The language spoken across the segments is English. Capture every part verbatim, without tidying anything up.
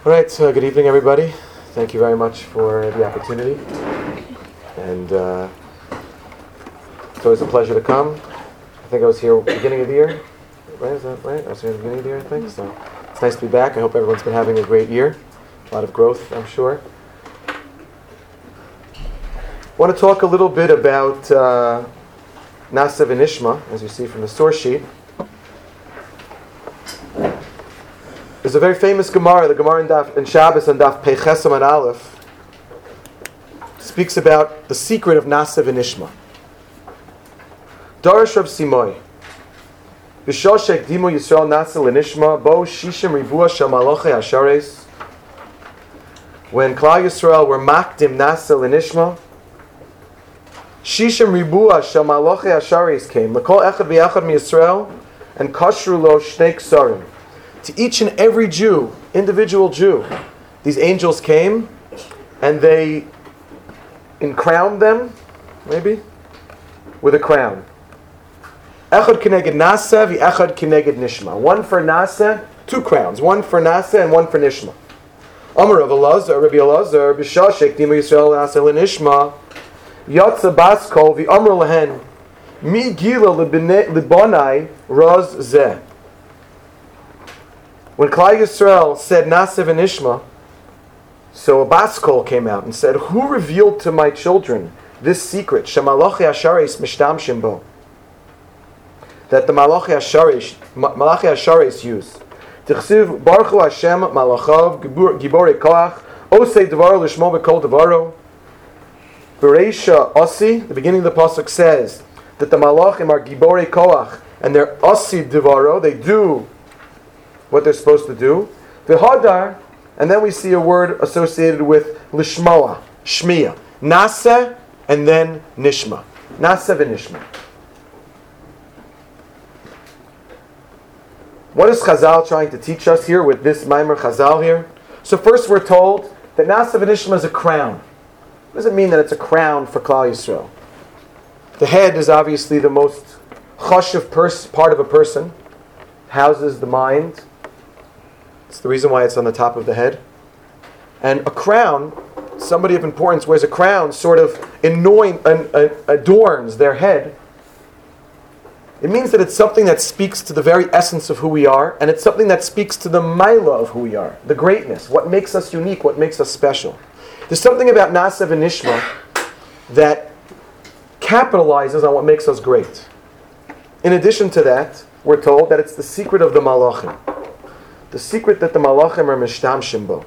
All right, so good evening, everybody. Thank you very much for the opportunity. And uh, it's always a pleasure to come. I think I was here at the beginning of the year. Right, is that right? I was here at the beginning of the year, I think. So it's nice to be back. I hope everyone's been having a great year. A lot of growth, I'm sure. I want to talk a little bit about uh, Na'aseh V'Nishma, as you see from the source sheet. There's a very famous Gemara, the Gemara in, Daf, in Shabbos and Daf Pei Ches Amud Aleph, speaks about the secret of Na'aseh V'Nishma. Darash Rav Simoy, B'shoshek Dimu Yisrael Na'aseh L'Nishma, Bo Shishim Ribua Shel Malachei Hashares. When Klal Yisrael were makdim Na'aseh L'Nishma, Shishim Ribua Shel Malachei Hashares came, L'kol Echad V'Yachad MiYisrael, and Kashru Lo Shnei Ksarim. To each and every Jew, individual Jew, these angels came and they crowned them, maybe, with a crown. Echad kineged Na'aseh, v'echad kineged Nishma. One for Na'aseh, two crowns. One for Na'aseh and one for Nishma. Amar Rav Elazar, Rabbi Elazar, b'shashek dimu Yisrael Na'aseh l'Nishma, yatsa baskol v'amar lehen, mi gila libonai raz zeh. When Klal Yisrael said Na'aseh V'Nishma, so a baskol came out and said, "Who revealed to my children this secret? Shemalachei Hashares mishtamshim bo." That the Malachei Hashares, Malachei Hashares use. Tichsiv Baruchu Hashem Malachav Giborei Koach Osei Devaro Lishmo B'Kol Devaro. Bereisha Osi, the beginning of the pasuk says that the Malachim are Giborei Koach and they're Osi Devaro. They do what they're supposed to do. V'hadar, and then we see a word associated with lishmoa, shmiya, Na'aseh, and then nishma, Na'aseh v'nishma. What is Chazal trying to teach us here with this Maimer Chazal here? So first we're told that Na'aseh v'nishma is a crown. What does it mean that it's a crown for Klal Yisrael? The head is obviously the most chashuv pers- part of a person, houses the mind. It's the reason why it's on the top of the head. And a crown, somebody of importance wears a crown, sort of anoint, uh, adorns their head. It means that it's something that speaks to the very essence of who we are, and it's something that speaks to the maila of who we are, the greatness, what makes us unique, what makes us special. There's something about Na'aseh V'Nishma that capitalizes on what makes us great. In addition to that, we're told that it's the secret of the Malachim. The secret that the Malachim are mishtamshim bo.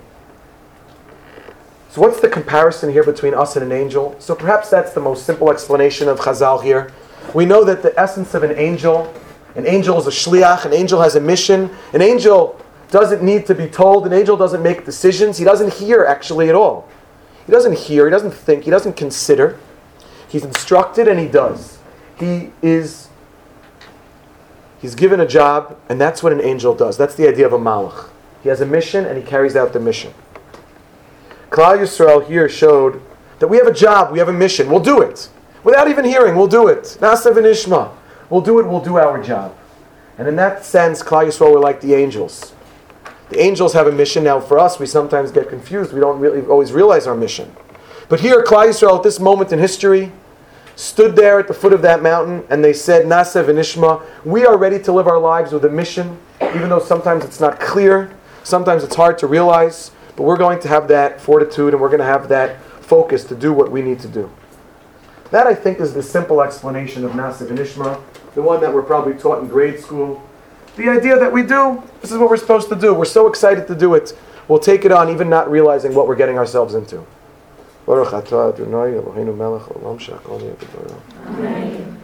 So what's the comparison here between us and an angel? So perhaps that's the most simple explanation of Chazal here. We know that the essence of an angel, an angel is a shliach, an angel has a mission. An angel doesn't need to be told. An angel doesn't make decisions. He doesn't hear actually at all. He doesn't hear, he doesn't think, he doesn't consider. He's instructed and he does. He is He's given a job, and that's what an angel does. That's the idea of a malach. He has a mission, and he carries out the mission. Klal Yisrael here showed that we have a job, we have a mission. We'll do it. Without even hearing, we'll do it. Na'aseh V'Nishma. We'll do it, we'll do our job. And in that sense, Klal Yisrael were like the angels. The angels have a mission. Now, for us, we sometimes get confused. We don't really always realize our mission. But here, Klal Yisrael, at this moment in history, stood there at the foot of that mountain and they said, Na'aseh V'Nishma, we are ready to live our lives with a mission, even though sometimes it's not clear, sometimes it's hard to realize, but we're going to have that fortitude and we're going to have that focus to do what we need to do. That, I think, is the simple explanation of Na'aseh V'Nishma, the one that we're probably taught in grade school. The idea that we do, this is what we're supposed to do. We're so excited to do it. We'll take it on even not realizing what we're getting ourselves into. Baruch atah Adonai Eloheinu melech haolam she'akol nהיה b'dvaro. Amen.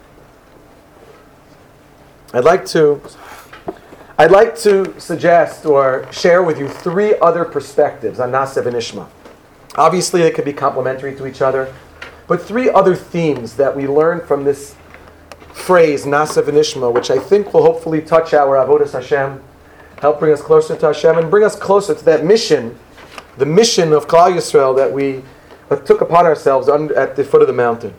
I'd like to, I'd like to suggest or share with you three other perspectives on Na'aseh V'Nishma. Obviously, they could be complementary to each other, but three other themes that we learn from this phrase Na'aseh V'Nishma, which I think will hopefully touch our avodas Hashem, help bring us closer to Hashem, and bring us closer to that mission, the mission of Klal Yisrael that we took upon ourselves at the foot of the mountain.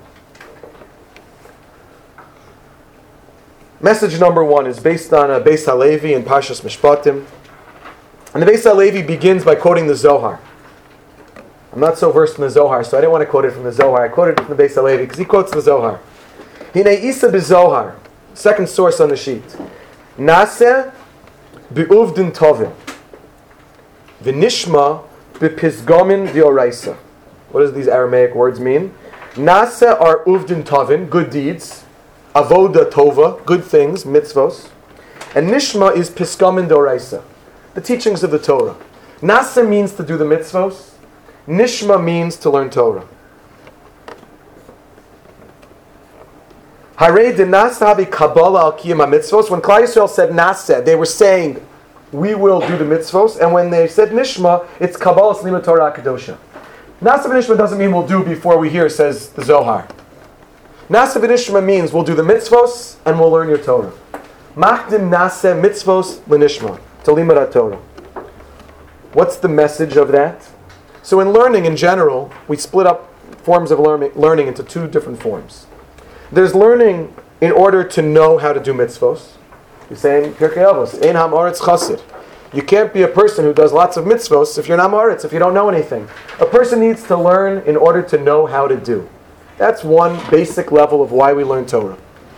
Message number one is based on a Beis Halevi in Parshas Mishpatim. And the Beis Halevi begins by quoting the Zohar. I'm not so versed in the Zohar, so I didn't want to quote it from the Zohar. I quoted it from the Beis Halevi because he quotes the Zohar. Hine Isa b'Zohar, second source on the sheet. Naseh b'uvdin tovim, v'nishma b'pizgomin d'oraisa. What does these Aramaic words mean? Naseh are uvdin tovim, good deeds. Avoda tova, good things, mitzvos. And nishma is pizgomin d'oraisa, the teachings of the Torah. Naseh means to do the mitzvos. Nishma means to learn Torah. Harei de Naseh havi Kabbalah al kiyum mitzvos. When Klal Yisrael said Naseh, they were saying, we will do the mitzvos. And when they said Nishma, it's Kabbalah Slima Torah Kedosha. Naseh v'Nishma doesn't mean we'll do before we hear, says the Zohar. Naseh v'Nishma means we'll do the mitzvos and we'll learn your Torah. Machdim Naseh mitzvos l'Nishma, to limud Torah. What's the message of that? So in learning in general, we split up forms of learning, learning into two different forms. There's learning in order to know how to do mitzvos. You're saying, Pirkei Avos, Ein Ham Aretz Chassid. You can't be a person who does lots of mitzvos if you're not Aretz, if you don't know anything. A person needs to learn in order to know how to do. That's one basic level of why we learn Torah.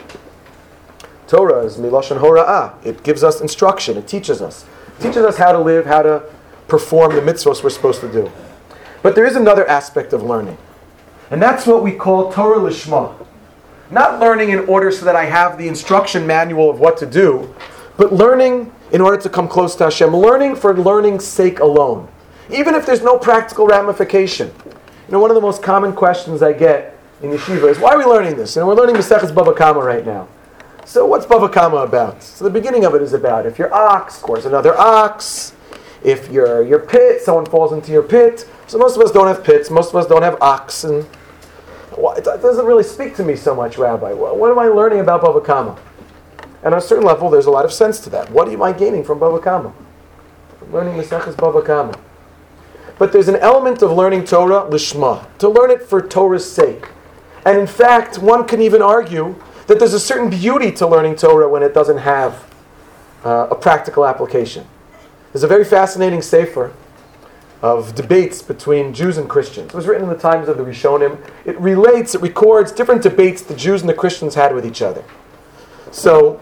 Torah is Milashon Hora'ah. It gives us instruction. It teaches us. It teaches us how to live, how to perform the mitzvos we're supposed to do. But there is another aspect of learning. And that's what we call Torah Lishma. Not learning in order so that I have the instruction manual of what to do, but learning in order to come close to Hashem. Learning for learning's sake alone. Even if there's no practical ramification. You know, one of the most common questions I get in yeshiva is, why are we learning this? You know, we're learning Maseches Bava Kama right now. So what's Bava Kama about? So the beginning of it is about if your ox scores another ox, if your your pit, someone falls into your pit. So most of us don't have pits, most of us don't have oxen. It doesn't really speak to me so much, Rabbi. What am I learning about Bava Kama? And on a certain level, there's a lot of sense to that. What am I gaining from Bava Kama? From learning Maseches Bava Kama. But there's an element of learning Torah lishma, to learn it for Torah's sake. And in fact, one can even argue that there's a certain beauty to learning Torah when it doesn't have uh, a practical application. There's a very fascinating sefer of debates between Jews and Christians. It was written in the times of the Rishonim. It relates, it records different debates the Jews and the Christians had with each other. So,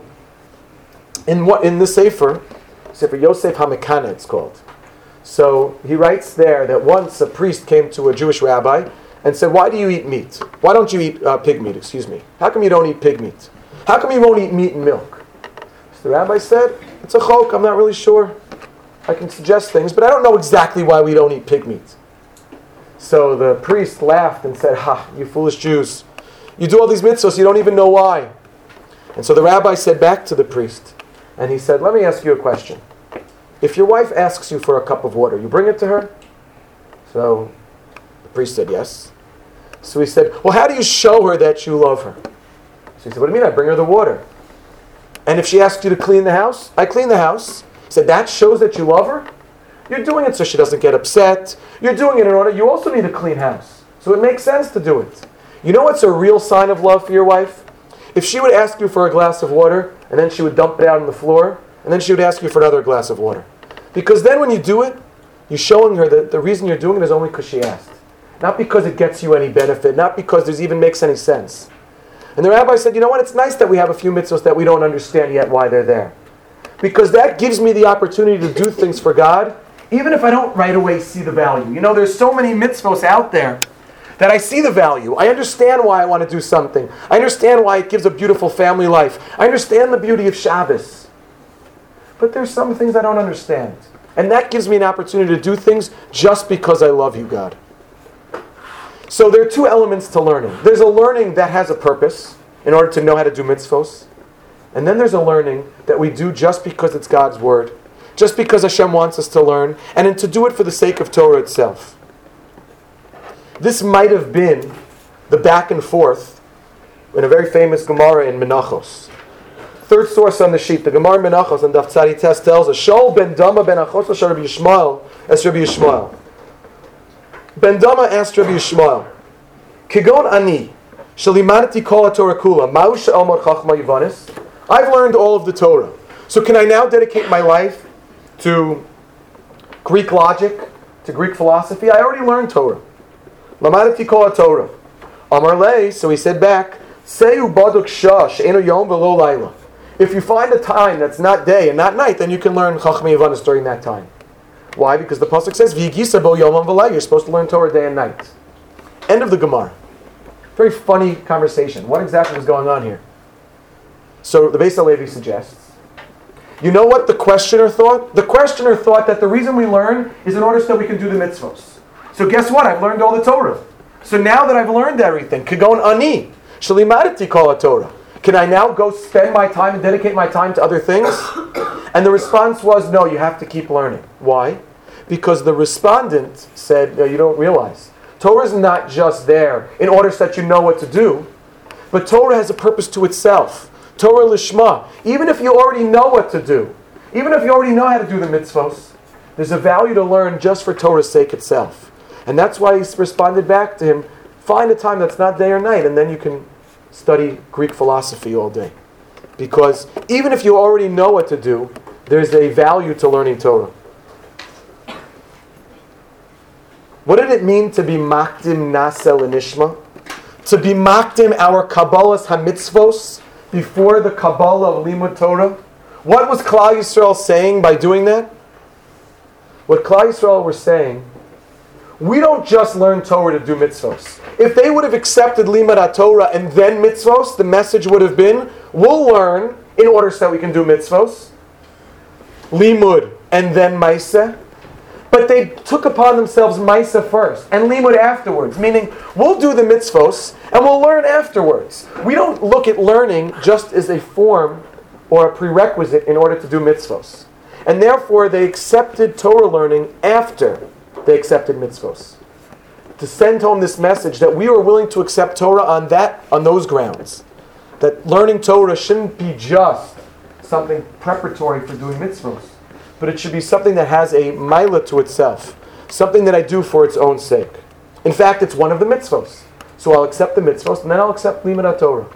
in what in the sefer, Sefer Yosef HaMekana it's called. So he writes there that once a priest came to a Jewish rabbi and said, why do you eat meat? Why don't you eat uh, pig meat, excuse me? How come you don't eat pig meat? How come you won't eat meat and milk? So the rabbi said, it's a chok, I'm not really sure. I can suggest things, but I don't know exactly why we don't eat pig meat. So the priest laughed and said, ha, you foolish Jews. You do all these mitzvahs, you don't even know why. And so the rabbi said back to the priest, and he said, let me ask you a question. If your wife asks you for a cup of water, you bring it to her? So the priest said yes. So he said, well, how do you show her that you love her? So he said, what do you mean? I bring her the water. And if she asks you to clean the house, I clean the house. He said, that shows that you love her? You're doing it so she doesn't get upset. You're doing it in order, you also need a clean house. So it makes sense to do it. You know what's a real sign of love for your wife? If she would ask you for a glass of water, and then she would dump it out on the floor, and then she would ask you for another glass of water. Because then when you do it, you're showing her that the reason you're doing it is only because she asked. Not because it gets you any benefit, not because it even makes any sense. And the rabbi said, you know what, it's nice that we have a few mitzvahs that we don't understand yet why they're there. Because that gives me the opportunity to do things for God, even if I don't right away see the value. You know, there's so many mitzvahs out there that I see the value. I understand why I want to do something. I understand why it gives a beautiful family life. I understand the beauty of Shabbos. But there's some things I don't understand. And that gives me an opportunity to do things just because I love you, God. So there are two elements to learning. There's a learning that has a purpose in order to know how to do mitzvos. And then there's a learning that we do just because it's God's word. Just because Hashem wants us to learn. And to do it for the sake of Torah itself. This might have been the back and forth in a very famous Gemara in Menachos. Third source on the sheet, the Gemara in Menachos and Daf Tzadi Tes tells us, Shaul ben Dama ben Achos l'shar Rabbi Yishmael as Rabbi Yishmael. Ben Dama asked Rabbi Yishmael, Kigon ani, shalimanati kol haTorah kula, ma'u she'elmod chachma yivanis. I've learned all of the Torah. So can I now dedicate my life to Greek logic, to Greek philosophy. I already learned Torah. Lamadati kol Torah. Amar lei, so he said back, Seyu baduk shah she'enu yom v'lo laila. If you find a time that's not day and not night, then you can learn Chachmei Yavanis during that time. Why? Because the pasuk says, V'yigisa bo yomam v'layla. You're supposed to learn Torah day and night. End of the Gemara. Very funny conversation. What exactly was going on here? So the Beis HaLevi suggests, you know what the questioner thought? The questioner thought that the reason we learn is in order so that we can do the mitzvos. So guess what? I've learned all the Torah. So now that I've learned everything, Kagon ani, shalimadati kol Torah. Can I now go spend my time and dedicate my time to other things? And the response was, no, you have to keep learning. Why? Because the respondent said, no, you don't realize. Torah is not just there in order so that you know what to do, but Torah has a purpose to itself. Torah lishma. Even if you already know what to do, even if you already know how to do the mitzvos, there's a value to learn just for Torah's sake itself. And that's why he responded back to him, find a time that's not day or night, and then you can study Greek philosophy all day. Because even if you already know what to do, there's a value to learning Torah. What did it mean to be makdim nasel nishma? To be makdim our Kabbalah's hamitzvos before the Kabbalah of Limud Torah? What was Klal Yisrael saying by doing that? What Klal Yisrael were saying, we don't just learn Torah to do mitzvos. If they would have accepted Limud HaTorah and then mitzvos, the message would have been, we'll learn in order so that we can do mitzvos. Limud and then Maaseh. But they took upon themselves Maaseh first and Limud afterwards, meaning we'll do the mitzvos and we'll learn afterwards. We don't look at learning just as a form or a prerequisite in order to do mitzvos. And therefore they accepted Torah learning after they accepted mitzvos. To send home this message that we are willing to accept Torah on that, on those grounds. That learning Torah shouldn't be just something preparatory for doing mitzvos, but it should be something that has a milah to itself, something that I do for its own sake. In fact, it's one of the mitzvos. So I'll accept the mitzvos, and then I'll accept Limud HaTorah.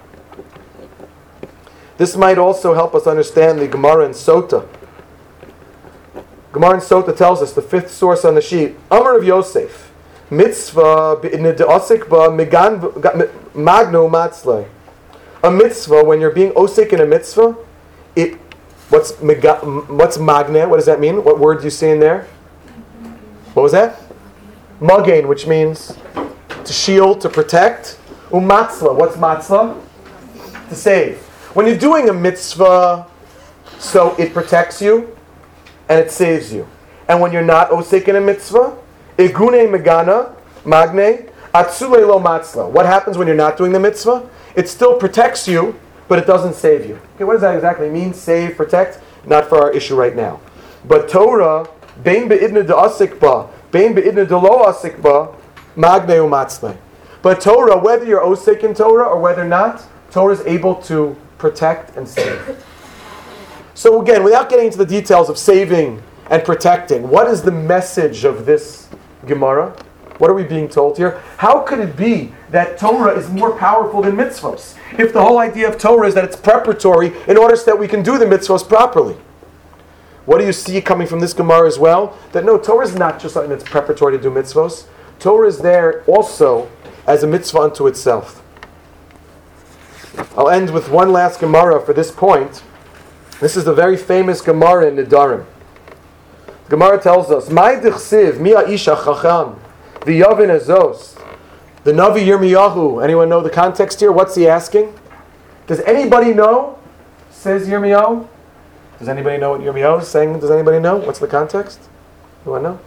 This might also help us understand the Gemara in Sota. Gemara in Sota tells us, the fifth source on the sheet, Amar of Yosef, mitzvah osik ba magnu matzlei. A mitzvah, when you're being osik in a mitzvah, it what's what's magne? What does that mean? What word do you see in there? What was that? Magain, which means to shield, to protect. Umatzla. What's matzla? To save. When you're doing a mitzvah, so it protects you and it saves you. And when you're not osik in a mitzvah, igune megana, magne, atzule lo matzla. What happens when you're not doing the mitzvah? It still protects you, but it doesn't save you. Okay, what does that exactly mean? Save, protect? Not for our issue right now. But Torah, bein be'idna de'asik ba, bein be'idna de'lo asik ba, magne u'matzle. But Torah, whether you're osik in Torah or whether not, Torah is able to protect and save. So again, without getting into the details of saving and protecting, what is the message of this Gemara? What are we being told here? How could it be that Torah is more powerful than mitzvos? If the whole idea of Torah is that it's preparatory in order so that we can do the mitzvos properly. What do you see coming from this Gemara as well? That no, Torah is not just something that's preparatory to do mitzvos. Torah is there also as a mitzvah unto itself. I'll end with one last Gemara for this point. This is the very famous Gemara in Nedarim. Gemara tells us, "My dichsiv mi ha'isha chacham v'yavin azos." The Navi Yirmiyahu. Anyone know the context here? What's he asking? Does anybody know? Says Yirmiyahu. Does anybody know what Yirmiyahu is saying? Does anybody know? What's the context? Anyone know?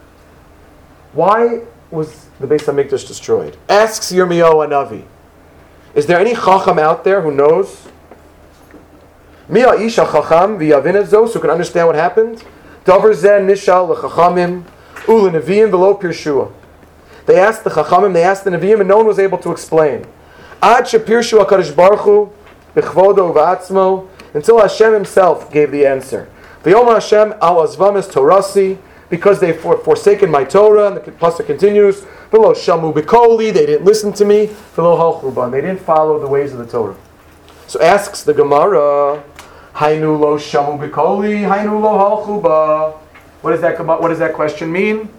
Why was the Beis HaMikdash destroyed? Asks Yirmiyahu a Navi. Is there any chacham out there who knows? Mi ha'isha chacham v'yavin azos, who can understand what happened? Davar zeh nishal l'chachamim u'leneviim v'lo pirshua. They asked the chachamim, they asked the neviim, and no one was able to explain. Ad shepirshu HaKadosh Baruch Hu b'chvodo v'atzmo, until Hashem Himself gave the answer. V'yom Hashem al azvam es torasi, because they for, forsaken my Torah, and the pasuk continues, v'lo shamu b'koli, they didn't listen to me, v'lo halchu ba, they didn't follow the ways of the Torah. So asks the Gemara, Hainu lo shamu b'koli, hainu lo halchu ba. What does that what does that question mean?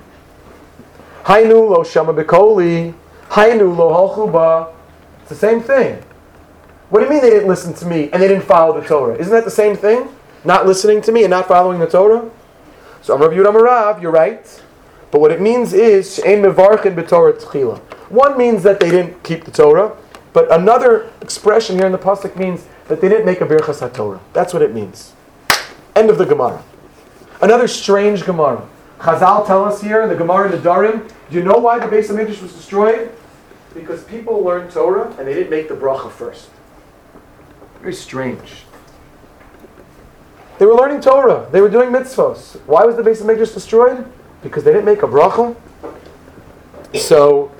Hainu lo shama b'koli, hainu lo halchu ba. It's the same thing. What do you mean they didn't listen to me and they didn't follow the Torah? Isn't that the same thing? Not listening to me and not following the Torah? So Rav Yehuda Marav, you're right. But what it means is she'ein mevarchin b'Torah tchila. One means that they didn't keep the Torah, but another expression here in the pasuk means that they didn't make a birchas haTorah. That's what it means. End of the Gemara. Another strange Gemara. Chazal tell us here in the Gemara Nedarim, do you know why the Beis HaMikdash was destroyed? Because people learned Torah and they didn't make the bracha first. Very strange. They were learning Torah. They were doing mitzvos. Why was the Beis HaMikdash destroyed? Because they didn't make a bracha. So,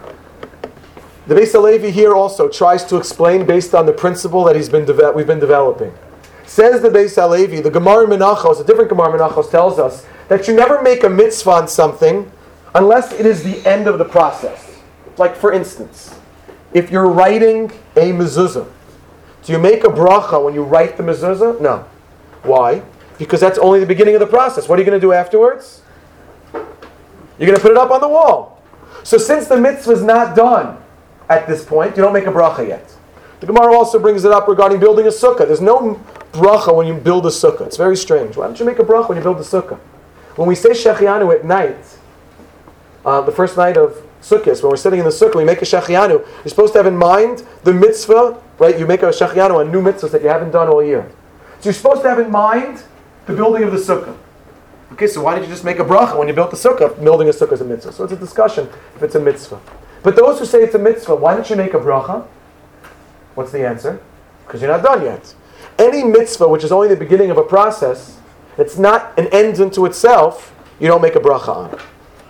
the Beis HaLevi here also tries to explain based on the principle that he's been deve- we've been developing. Says the Beis HaLevi, the Gemara Menachos, a different Gemara Menachos tells us that you never make a mitzvah on something unless it is the end of the process. Like for instance, if you're writing a mezuzah, do you make a bracha when you write the mezuzah? No. Why? Because that's only the beginning of the process. What are you going to do afterwards? You're going to put it up on the wall. So since the mitzvah is not done at this point, you don't make a bracha yet. The Gemara also brings it up regarding building a sukkah. There's no bracha when you build a sukkah. It's very strange. Why don't you make a bracha when you build a sukkah? When we say Shechianu at night, uh, the first night of Sukkot, when we're sitting in the sukkah, we make a Shechianu. You're supposed to have in mind the mitzvah, right? You make a Shechianu on new mitzvahs that you haven't done all year. So you're supposed to have in mind the building of the sukkah. Okay, so why did you just make a bracha when you built the sukkah? Building a sukkah is a mitzvah. So it's a discussion if it's a mitzvah. But those who say it's a mitzvah, why don't you make a bracha? What's the answer? Because you're not done yet. Any mitzvah which is only the beginning of a process, it's not an end unto itself, you don't make a bracha on.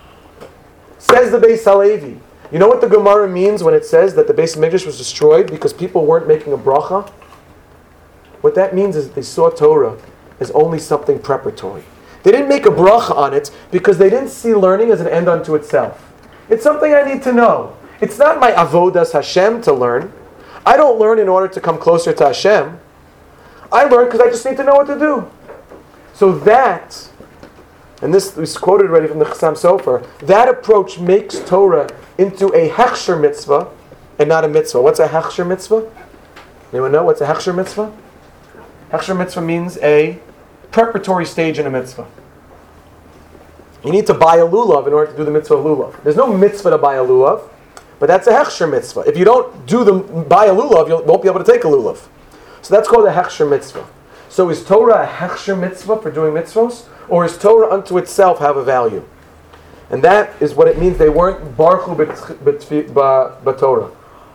Says the Beis HaLevi. You know what the Gemara means when it says that the Beis HaMikdash was destroyed because people weren't making a bracha? What that means is that they saw Torah as only something preparatory. They didn't make a bracha on it because they didn't see learning as an end unto itself. It's something I need to know. It's not my avodas Hashem to learn. I don't learn in order to come closer to Hashem. I learn because I just need to know what to do. So that, and this was quoted already from the Chassam Sofer, that approach makes Torah into a hechsher mitzvah and not a mitzvah. What's a hechsher mitzvah? Anyone know what's a hechsher mitzvah? Hechsher mitzvah means a preparatory stage in a mitzvah. You need to buy a lulav in order to do the mitzvah of lulav. There's no mitzvah to buy a lulav, but that's a hechsher mitzvah. If you don't do the buy a lulav, you won't be able to take a lulav. So that's called a hechsher mitzvah. So is Torah a hechsher mitzvah for doing mitzvahs, or is Torah unto itself have a value? And that is what it means they weren't baruchu b'Torah.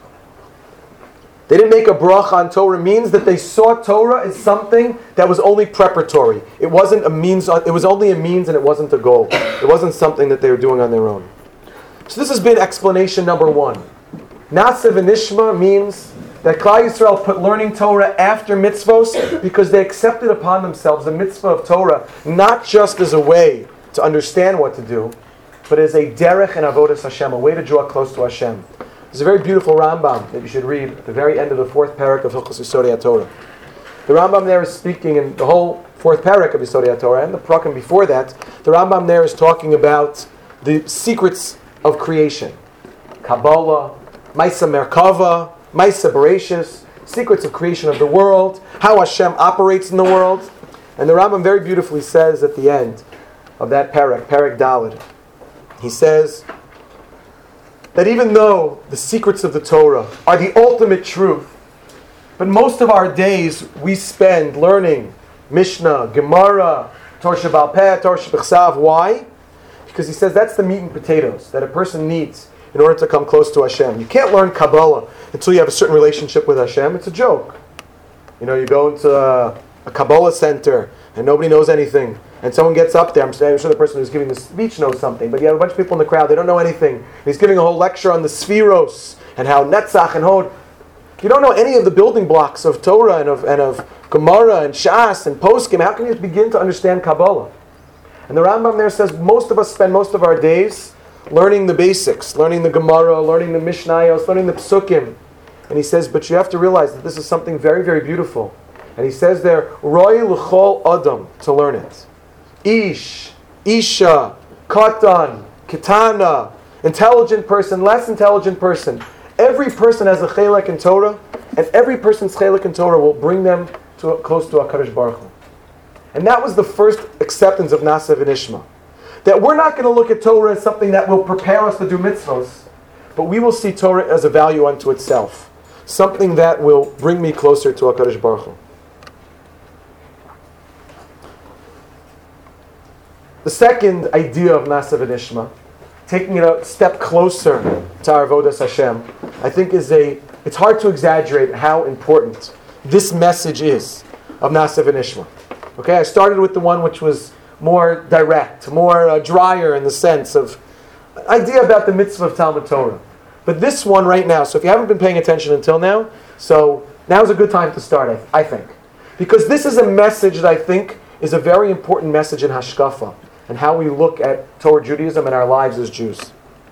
They didn't make a bracha on Torah means that they saw Torah as something that was only preparatory. It wasn't a means. It was only a means, and it wasn't a goal. It wasn't something that they were doing on their own. So this has been explanation number one. Na'aseh v'nishma means that Klal Yisrael put learning Torah after mitzvos because they accepted upon themselves the mitzvah of Torah not just as a way to understand what to do, but as a derech and avodas Hashem, a way to draw close to Hashem. There's a very beautiful Rambam that you should read at the very end of the fourth parak of Hilchos Yisodei HaTorah. The Rambam there is speaking in the whole fourth parak of Yisodei HaTorah and the prakim before that. The Rambam there is talking about the secrets of creation. Kabbalah, Maisa Merkava, Maisa Bereshis, secrets of creation of the world, how Hashem operates in the world. And the Rambam very beautifully says at the end of that parak, parak Daled, he says that even though the secrets of the Torah are the ultimate truth, but most of our days we spend learning Mishnah, Gemara, Torah Sheba'al Peh, Torah Shebechsav. Why? Because he says that's the meat and potatoes that a person needs in order to come close to Hashem. You can't learn Kabbalah until you have a certain relationship with Hashem. It's a joke. You know, you go into a, a Kabbalah center and nobody knows anything. And someone gets up there, I'm sure the person who's giving the speech knows something, but you have a bunch of people in the crowd, they don't know anything. And he's giving a whole lecture on the Sfiros and how Netzach and Hod. You don't know any of the building blocks of Torah and of and of Gemara and Shas and Poskim. How can you begin to understand Kabbalah? And the Rambam there says most of us spend most of our days learning the basics, learning the Gemara, learning the Mishnayos, learning the Psukim. And he says, but you have to realize that this is something very, very beautiful. And he says there, Roi l'chol adam, to learn it. Ish, Isha, Katan, Kitana, intelligent person, less intelligent person. Every person has a chelek in Torah, and every person's chelek in Torah will bring them to close to HaKadosh Baruch Hu. And that was the first acceptance of Na'aseh v'Nishma. That we're not going to look at Torah as something that will prepare us to do mitzvos, but we will see Torah as a value unto itself. Something that will bring me closer to HaKadosh Baruch Hu. The second idea of Na'aseh v'Nishma, taking it a step closer to our Avodas Hashem, I think is a, it's hard to exaggerate how important this message is of Na'aseh v'Nishma. Okay, I started with the one which was more direct, more uh, drier in the sense of idea about the mitzvah of Talmud Torah. But this one right now, so if you haven't been paying attention until now, so now's a good time to start, I, I think. Because this is a message that I think is a very important message in Hashkafa, and how we look at Torah Judaism and our lives as Jews.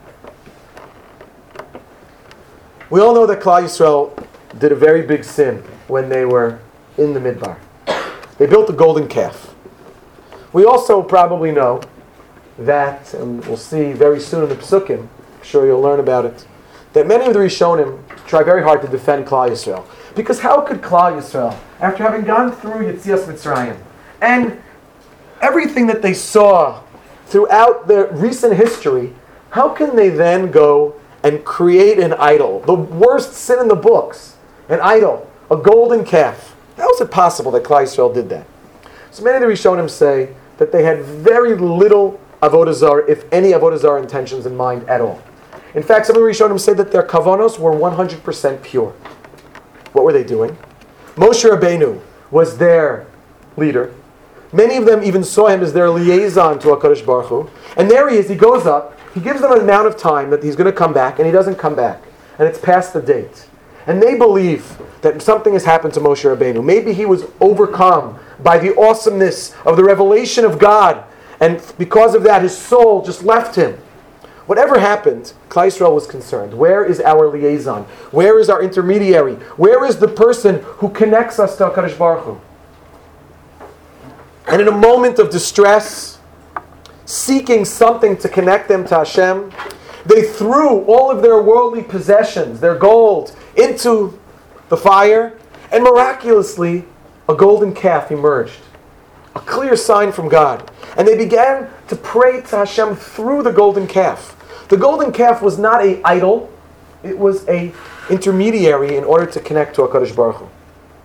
We all know that Klal Yisrael did a very big sin when they were in the Midbar. They built a golden calf. We also probably know that, and we'll see very soon in the Pesukim, I'm sure you'll learn about it, that many of the Rishonim try very hard to defend Klal Yisrael. Because how could Klal Yisrael, after having gone through Yetzias Mitzrayim, and everything that they saw throughout their recent history, how can they then go and create an idol? The worst sin in the books. An idol. A golden calf. How is it possible that Klal Yisrael did that? So many of the Rishonim say that they had very little Avodah Zarah, if any Avodah Zarah intentions in mind at all. In fact, some of the Rishonim say that their kavanos were one hundred percent pure. What were they doing? Moshe Rabbeinu was their leader. Many of them even saw him as their liaison to HaKadosh Baruch Hu. And there he is, he goes up, he gives them an amount of time that he's going to come back, and he doesn't come back. And it's past the date. And they believe that something has happened to Moshe Rabbeinu. Maybe he was overcome by the awesomeness of the revelation of God, and because of that his soul just left him. Whatever happened, Klal Yisrael was concerned. Where is our liaison? Where is our intermediary? Where is the person who connects us to HaKadosh Baruch Hu? And in a moment of distress, seeking something to connect them to Hashem, they threw all of their worldly possessions, their gold, into the fire, and miraculously, a golden calf emerged. A clear sign from God. And they began to pray to Hashem through the golden calf. The golden calf was not an idol, it was an intermediary in order to connect to HaKadosh Baruch Hu.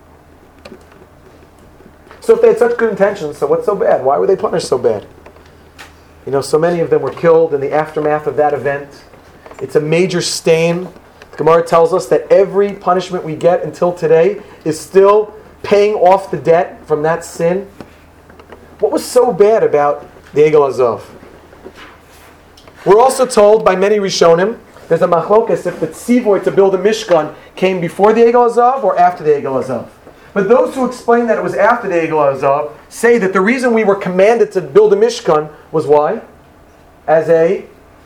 So if they had such good intentions, so what's so bad? Why were they punished so bad? You know, so many of them were killed in the aftermath of that event. It's a major stain. The Gemara tells us that every punishment we get until today is still paying off the debt from that sin. What was so bad about the Egel Hazav? We're also told by many Rishonim, there's a machlokas if the tzivor to build a Mishkan came before the Egel Hazav or after the Egel Hazav. But those who explain that it was after the Egel Hazav say that the reason we were commanded to build a Mishkan was why? As a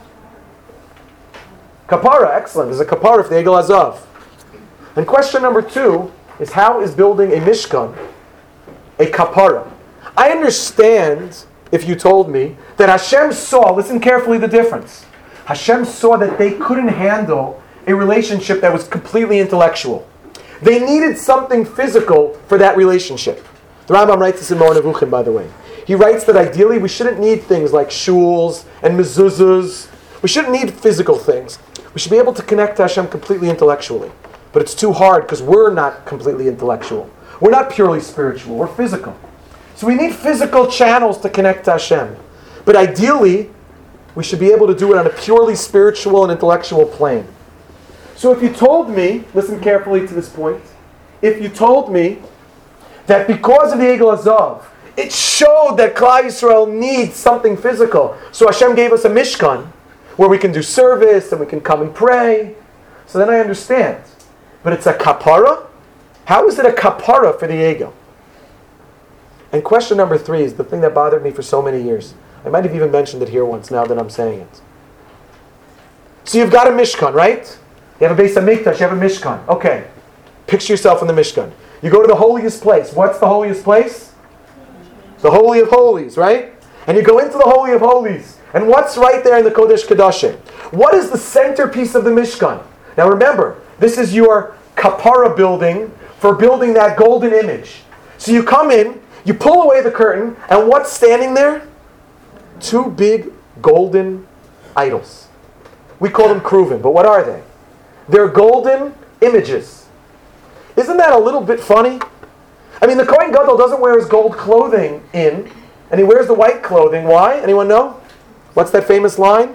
kapara. Excellent. There's a kapara for the Egel Hazav. And question number two is, how is building a Mishkan a kapara? I understand if you told me that Hashem saw, listen carefully the difference. Hashem saw that they couldn't handle a relationship that was completely intellectual. They needed something physical for that relationship. The Rambam writes this in Moreh Nevuchim, by the way. He writes that ideally we shouldn't need things like shuls and mezuzahs. We shouldn't need physical things. We should be able to connect to Hashem completely intellectually. But it's too hard because we're not completely intellectual. We're not purely spiritual. We're physical. So we need physical channels to connect to Hashem. But ideally, we should be able to do it on a purely spiritual and intellectual plane. So if you told me, listen carefully to this point, if you told me that because of the Egel Hazav, it showed that Klal Yisrael needs something physical, so Hashem gave us a Mishkan, where we can do service and we can come and pray, so then I understand. But it's a kapara? How is it a kapara for the Egel? And question number three is the thing that bothered me for so many years. I might have even mentioned it here once now that I'm saying it. So you've got a Mishkan, right? You have a Beis HaMikdash, you have a Mishkan. Okay. Picture yourself in the Mishkan. You go to the holiest place. What's the holiest place? The Holy of Holies, right? And you go into the Holy of Holies. And what's right there in the Kodesh Kodashim? What is the centerpiece of the Mishkan? Now remember, this is your kapara building for building that golden image. So you come in, you pull away the curtain, and what's standing there? Two big golden idols. We call them kruvim, but what are they? They're golden images. Isn't that a little bit funny? I mean, the Kohen Gadol doesn't wear his gold clothing in, and he wears the white clothing. Why? Anyone know? What's that famous line?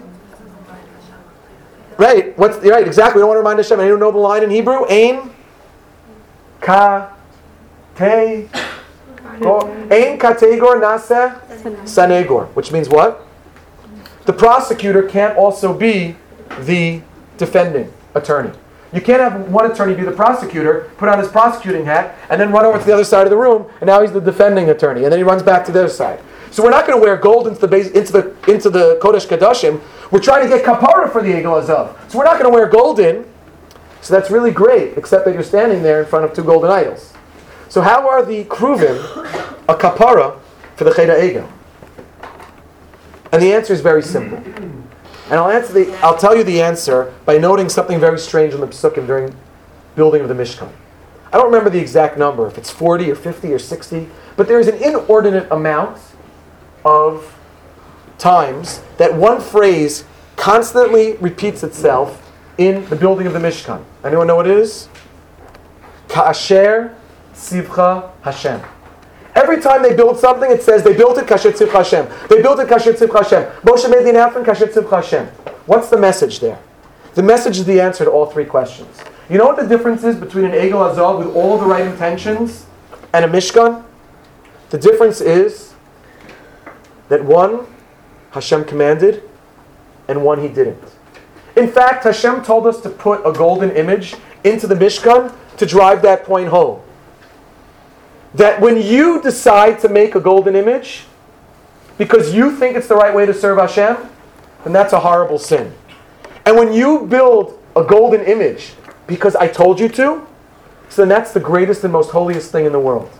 Right. What's right? Exactly. We don't want to remind Hashem. Anyone know the line in Hebrew? Ein ka te ein kategor nase sanegor, which means what? The prosecutor can't also be the defending attorney. You can't have one attorney be the prosecutor, put on his prosecuting hat, and then run over to the other side of the room, and now he's the defending attorney, and then he runs back to the other side. So we're not going to wear gold into the base, into the into the Kodesh Kodashim. We're trying to get kapara for the Egel Hazav. So we're not going to wear gold in. So that's really great, except that you're standing there in front of two golden idols. So how are the kruvim a kapara for the Cheda Egel? And the answer is very simple. And I'll answer the I'll tell you the answer by noting something very strange in the Pesukim during building of the Mishkan. I don't remember the exact number, if it's forty or fifty or sixty, but there is an inordinate amount of times that one phrase constantly repeats itself in the building of the Mishkan. Anyone know what it is? Ka'asher tzivcha Hashem. Every time they build something, it says they built it kasher tzivcha Hashem. They built it kasher tzivcha Hashem. Moshe made the announcement kasher tzivcha Hashem. What's the message there? The message is the answer to all three questions. You know what the difference is between an Egel Hazav with all the right intentions and a Mishkan? The difference is that one, Hashem commanded, and one He didn't. In fact, Hashem told us to put a golden image into the Mishkan to drive that point home. That when you decide to make a golden image because you think it's the right way to serve Hashem, then that's a horrible sin. And when you build a golden image because I told you to, so then that's the greatest and most holiest thing in the world.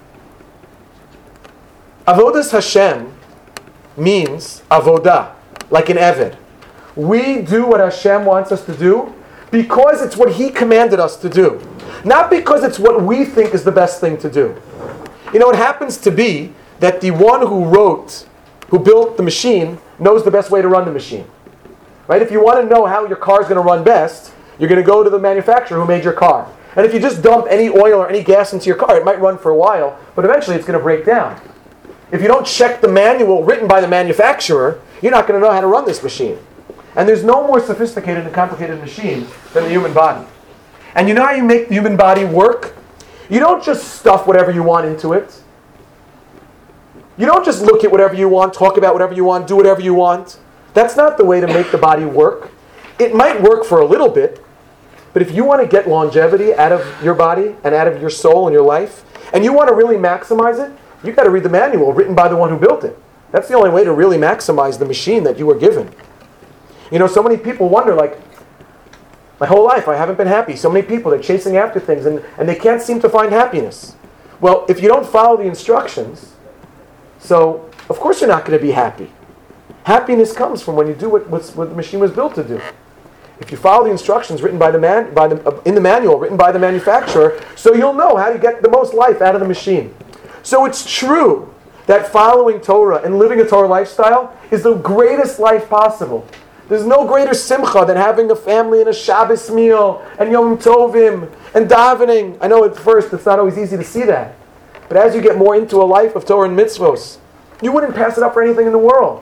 Avodas Hashem means avodah, like an eved. We do what Hashem wants us to do because it's what He commanded us to do. Not because it's what we think is the best thing to do. You know, it happens to be that the one who wrote, who built the machine, knows the best way to run the machine. Right? If you want to know how your car is going to run best, you're going to go to the manufacturer who made your car. And if you just dump any oil or any gas into your car, it might run for a while, but eventually it's going to break down. If you don't check the manual written by the manufacturer, you're not going to know how to run this machine. And there's no more sophisticated and complicated machine than the human body. And you know how you make the human body work? You don't just stuff whatever you want into it. You don't just look at whatever you want, talk about whatever you want, do whatever you want. That's not the way to make the body work. It might work for a little bit, but if you want to get longevity out of your body and out of your soul and your life, and you want to really maximize it, you've got to read the manual written by the one who built it. That's the only way to really maximize the machine that you were given. You know, so many people wonder, like, my whole life I haven't been happy. So many people, they're chasing after things and, and they can't seem to find happiness. Well, if you don't follow the instructions, so of course you're not going to be happy. Happiness comes from when you do what, what the machine was built to do. If you follow the instructions written by the man, by the, uh, in the manual written by the manufacturer, so you'll know how to get the most life out of the machine. So it's true that following Torah and living a Torah lifestyle is the greatest life possible. There's no greater simcha than having a family and a Shabbos meal and Yom Tovim and davening. I know at first it's not always easy to see that. But as you get more into a life of Torah and mitzvos, you wouldn't pass it up for anything in the world.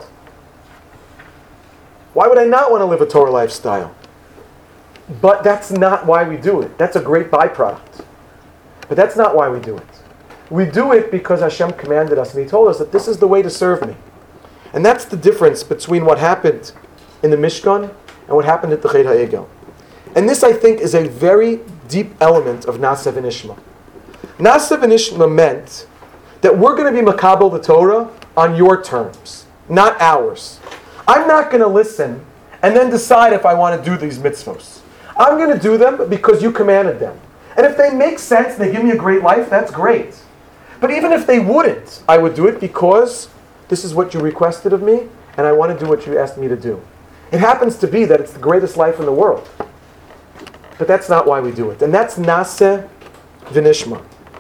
Why would I not want to live a Torah lifestyle? But that's not why we do it. That's a great byproduct. But that's not why we do it. We do it because Hashem commanded us and He told us that this is the way to serve me. And that's the difference between what happened in the Mishkan and what happened at the Ched HaEgel. And this, I think, is a very deep element of Na'aseh V'Nishma. Na'aseh V'Nishma meant that we're going to be makabel the Torah on your terms, not ours. I'm not going to listen and then decide if I want to do these mitzvos. I'm going to do them because you commanded them. And if they make sense and they give me a great life, that's great. But even if they wouldn't, I would do it because this is what you requested of me, and I want to do what you asked me to do. It happens to be that it's the greatest life in the world. But that's not why we do it. And that's Naseh V'Nishma.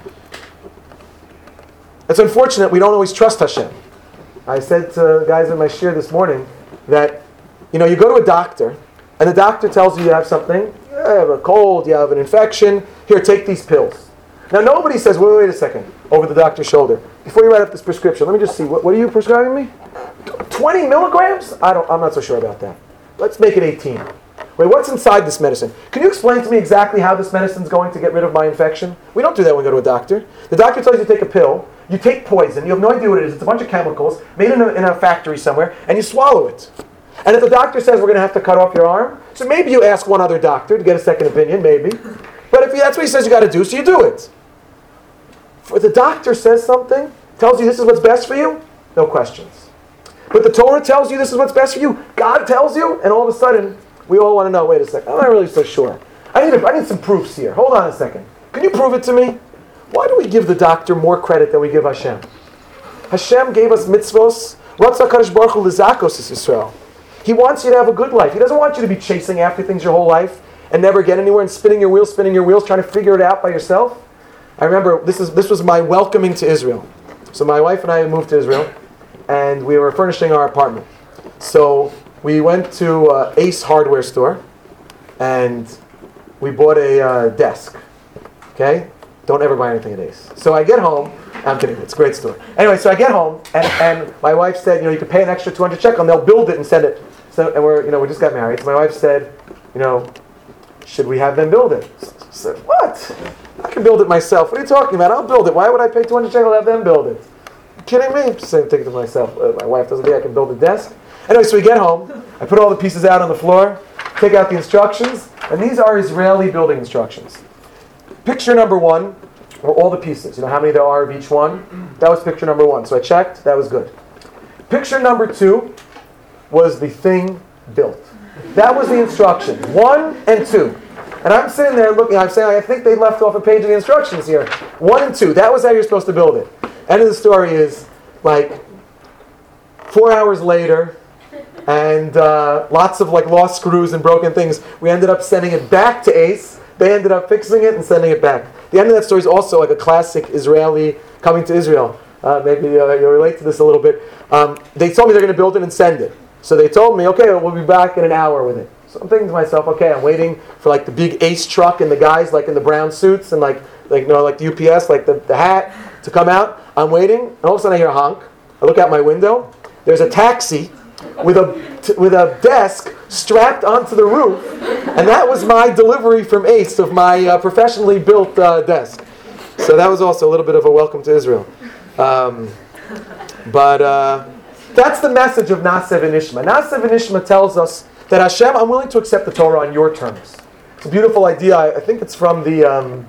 It's unfortunate we don't always trust Hashem. I said to the guys in my shir this morning that, you know, you go to a doctor, and the doctor tells you you have something, you have a cold, you have an infection, here, take these pills. Now nobody says, wait, wait a second, over the doctor's shoulder. Before you write up this prescription, let me just see, what, what are you prescribing me? twenty milligrams? I don't, I'm not so sure about that. Let's make it eighteen. Wait, what's inside this medicine? Can you explain to me exactly how this medicine is going to get rid of my infection? We don't do that when we go to a doctor. The doctor tells you to take a pill, you take poison, you have no idea what it is, it's a bunch of chemicals made in a, in a factory somewhere, and you swallow it. And if the doctor says we're going to have to cut off your arm, so maybe you ask one other doctor to get a second opinion, maybe. But if that's what he says you got to do, so you do it. If the doctor says something, tells you this is what's best for you, no questions. But the Torah tells you this is what's best for you, God tells you, and all of a sudden, we all want to know, wait a second, I'm not really so sure. I need, a, I need some proofs here. Hold on a second. Can you prove it to me? Why do we give the doctor more credit than we give Hashem? Hashem gave us mitzvos. Ratzah Kadosh Baruch Hu lizakos es Yisrael. He wants you to have a good life. He doesn't want you to be chasing after things your whole life and never get anywhere and spinning your wheels, spinning your wheels, trying to figure it out by yourself. I remember this is this was my welcoming to Israel. So my wife and I moved to Israel, and we were furnishing our apartment. So we went to uh, Ace Hardware store, and we bought a uh, desk. Okay? Don't ever buy anything at Ace. So I get home. I'm kidding. It's a great store. Anyway, so I get home, and, and my wife said, you know, you can pay an extra two hundred shekel, and they'll build it and send it. So, and we're, you know, we just got married. So my wife said, you know, should we have them build it? I said, what? I can build it myself. What are you talking about? I'll build it. Why would I pay two hundred shekel to have them build it? Are you kidding me? I'm just saying, take it to myself. Uh, my wife doesn't think I can build a desk. Anyway, so we get home. I put all the pieces out on the floor, take out the instructions, and these are Israeli building instructions. Picture number one were all the pieces. You know how many there are of each one? That was picture number one. So I checked. That was good. Picture number two was the thing built. That was the instruction. One and two. And I'm sitting there looking, I'm saying, I think they left off a page of the instructions here. One and two. That was how you're supposed to build it. End of the story is, like, four hours later, and uh, lots of like lost screws and broken things, we ended up sending it back to Ace. They ended up fixing it and sending it back. The end of that story is also like a classic Israeli coming to Israel. Uh, maybe uh, you'll relate to this a little bit. Um, they told me they're going to build it and send it. So they told me, okay, we'll be back in an hour with it. So I'm thinking to myself, okay, I'm waiting for like the big Ace truck and the guys like in the brown suits and like like you know like the U P S, like the, the hat to come out. I'm waiting, and all of a sudden I hear a honk. I look out my window. There's a taxi with a t- with a desk strapped onto the roof, and that was my delivery from Ace of my uh, professionally built uh, desk. So that was also a little bit of a welcome to Israel. Um, but uh, that's the message of Naseh V'Nishma. Naseh V'Nishma tells us that Hashem, I'm willing to accept the Torah on your terms. It's a beautiful idea. I, I think it's from the um,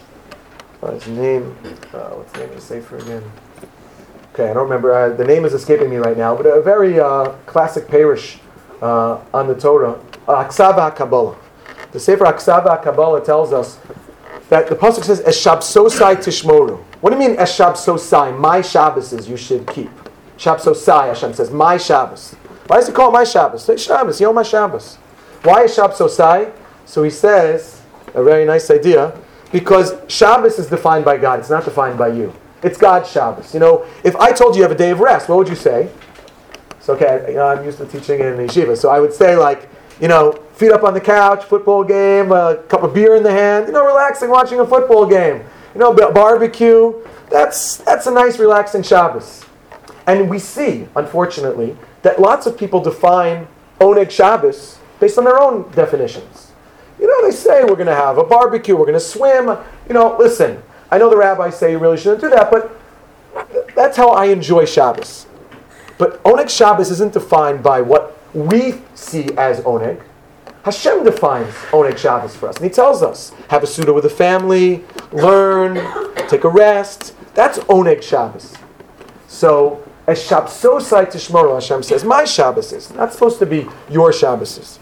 what's his name? Uh, what's the name of the sefer again? Okay, I don't remember. Uh, the name is escaping me right now, but a very uh, classic parish uh, on the Torah, uh, Aksava HaKabbalah. The Sefer Aksava HaKabbalah tells us that the pasuk says, "Es Shabsosai tishmoru." What do you mean, "Es Shabsosai"? My Shabbases you should keep. Shabsosai, Hashem says, my Shabbos. Why does he call it my Shabbos? Say Shabbos, Yom HaShabbos. Why is Shabsosai? So he says, a very nice idea, because Shabbos is defined by God. It's not defined by you. It's God's Shabbos. You know, if I told you you have a day of rest, what would you say? It's okay. You know, I'm used to teaching in yeshiva, so I would say like, you know, feet up on the couch, football game, a cup of beer in the hand, you know, relaxing, watching a football game. You know, barbecue. That's that's a nice, relaxing Shabbos. And we see, unfortunately, that lots of people define Oneg Shabbos based on their own definitions. You know, they say we're going to have a barbecue, we're going to swim. You know, listen, I know the rabbis say you really shouldn't do that, but that's how I enjoy Shabbos. But Oneg Shabbos isn't defined by what we see as Oneg. Hashem defines Oneg Shabbos for us. And he tells us, have a Suda with a family, learn, take a rest. That's Oneg Shabbos. So, as Shabsosai Tishmoru, Hashem says, my Shabbos is. Not supposed to be your Shabbos is.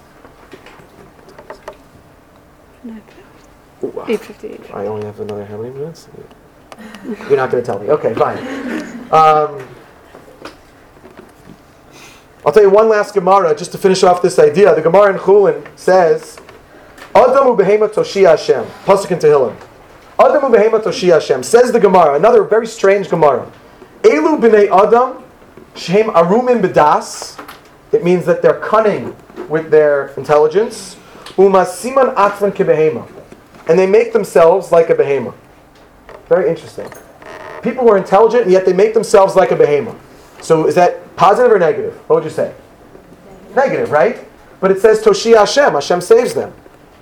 eight fifty-eight. I only have another how many minutes? You're not going to tell me. Okay, fine. Um, I'll tell you one last Gemara just to finish off this idea. The Gemara in Chulin says, Adam u'behema toshi Hashem. Pasuk in Tehillim. Adam u'behema toshi Hashem. Says the Gemara, another very strange Gemara. Elu b'nei Adam shehem arumin b'das. It means that they're cunning with their intelligence. Umasiman atvan kebehema. And they make themselves like a behema. Very interesting. People who are intelligent, and yet they make themselves like a behema. So is that positive or negative? What would you say? Negative, right? But it says Toshi Hashem. Hashem saves them.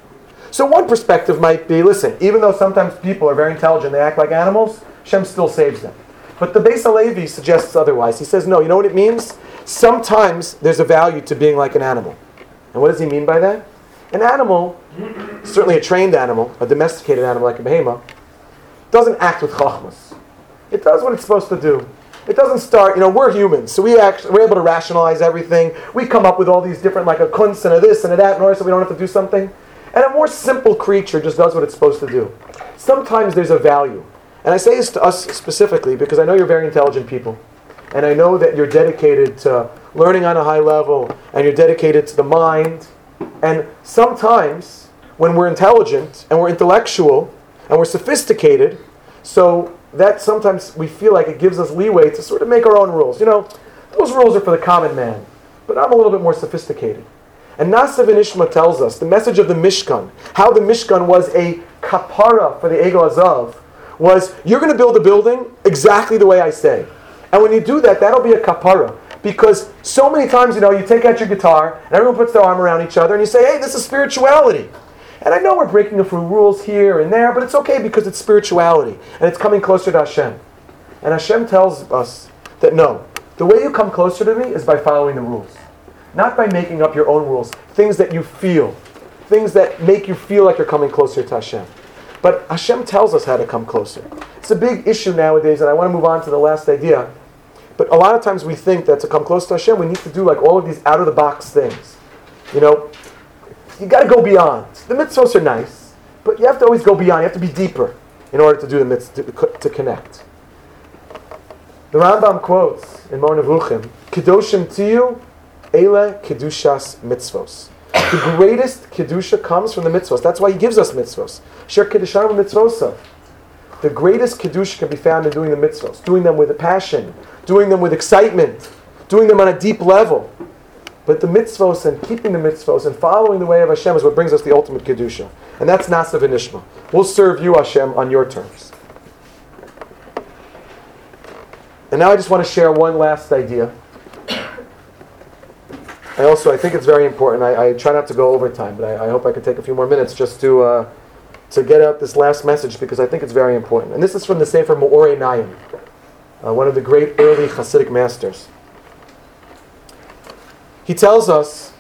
So one perspective might be, listen, even though sometimes people are very intelligent, they act like animals, Hashem still saves them. But the Beis Halevi suggests otherwise. He says, no, you know what it means? Sometimes there's a value to being like an animal. And what does he mean by that? An animal, certainly a trained animal, a domesticated animal like a behema, doesn't act with chachmas. It does what it's supposed to do. It doesn't start, you know, we're humans, so we actually, we're able to rationalize everything. We come up with all these different, like a kunst and a this and a that in order so we don't have to do something. And a more simple creature just does what it's supposed to do. Sometimes there's a value. And I say this to us specifically because I know you're very intelligent people. And I know that you're dedicated to learning on a high level and you're dedicated to the mind. And sometimes when we're intelligent and we're intellectual and we're sophisticated, so that sometimes we feel like it gives us leeway to sort of make our own rules. You know, those rules are for the common man, but I'm a little bit more sophisticated. And Nasa v'Nishma tells us the message of the Mishkan, how the Mishkan was a kapara for the Egel Hazav, was you're going to build a building exactly the way I say. And when you do that, that'll be a kapara. Because so many times, you know, you take out your guitar and everyone puts their arm around each other and you say, hey, this is spirituality. And I know we're breaking a few rules here and there, but it's okay because it's spirituality and it's coming closer to Hashem. And Hashem tells us that no, the way you come closer to me is by following the rules. Not by making up your own rules, things that you feel, things that make you feel like you're coming closer to Hashem. But Hashem tells us how to come closer. It's a big issue nowadays, and I want to move on to the last idea. But a lot of times we think that to come close to Hashem, we need to do like all of these out-of-the-box things. You know, you got to go beyond. The mitzvahs are nice, but you have to always go beyond. You have to be deeper in order to do the mitzvah, to, to connect. The Rambam quotes in Moreh Nevuchim, Kedoshim tiyu, ele kedushas mitzvos. The greatest kedusha comes from the mitzvos. That's why he gives us mitzvos. Sher kedushanim mitzvosav. The greatest kedusha can be found in doing the mitzvos, doing them with a passion, doing them with excitement, doing them on a deep level. But the mitzvos and keeping the mitzvos and following the way of Hashem is what brings us the ultimate kedusha. And that's Nasa v'Nishma. We'll serve you, Hashem, on your terms. And now I just want to share one last idea. I also, I think it's very important. I, I try not to go over time, but I, I hope I can take a few more minutes just to uh, to get out this last message because I think it's very important. And this is from the Sefer Me'orei Nayim, uh, one of the great early Hasidic masters. He tells us